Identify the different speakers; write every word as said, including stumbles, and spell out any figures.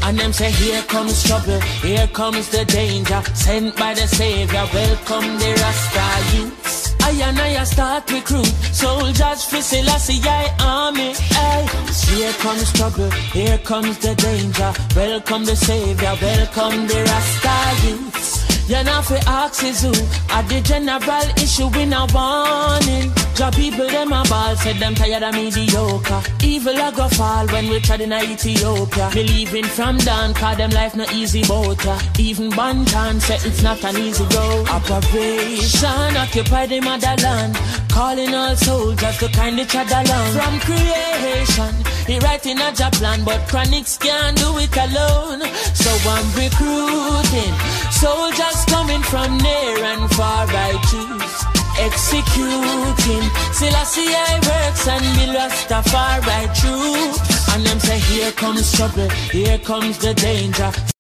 Speaker 1: And them say here comes trouble, here comes the danger. Sent by the Savior, welcome the Rasta youths. I and I start recruit soldiers for Selassie I army. Ay. Here comes trouble, here comes the danger. Welcome the Savior, welcome the Rasta youths. You know fi ask is who at the general issue in a warning. Job people them a ball, said them tired of mediocre. Evil a go fall when we tried in Ethiopia. Believing from down, cause them life no easy boat ya. Even Bantan said it's not an easy road. Operation occupy the motherland, calling all soldiers to kind each other along. From creation, he writing a job plan, but Chronics can't do it alone. So I'm recruiting soldiers coming from near and far. I choose executing Selassie I works and me Rastafari true. And them say here comes trouble, here comes the danger.